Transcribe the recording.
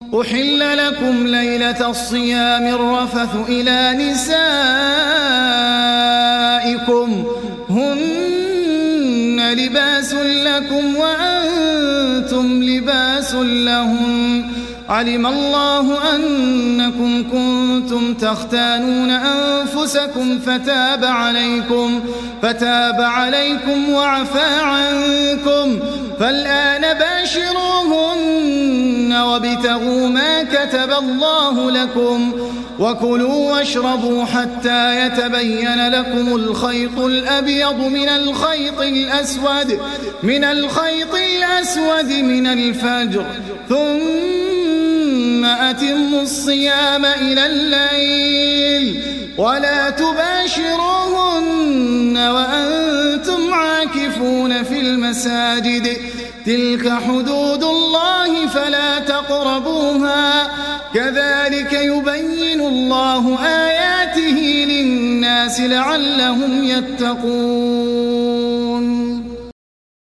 أحل لكم ليلة الصيام الرفث إلى نسائكم هن لباس لكم وأنتم لباس لهم علم الله أنكم كنتم تختانون أنفسكم فتاب عليكم وعفى عنكم فالآن باشروهن وابتغوا ما كتب الله لكم وكلوا واشربوا حتى يتبين لكم الخيط الأبيض من الخيط الأسود من الفجر ثم أتموا الصيام إلى الليل ولا تباشروهن وأنتم عاكفون في المساجد تلك حدود الله فلا تقربوها كذلك يبين الله آياته للناس لعلهم يتقون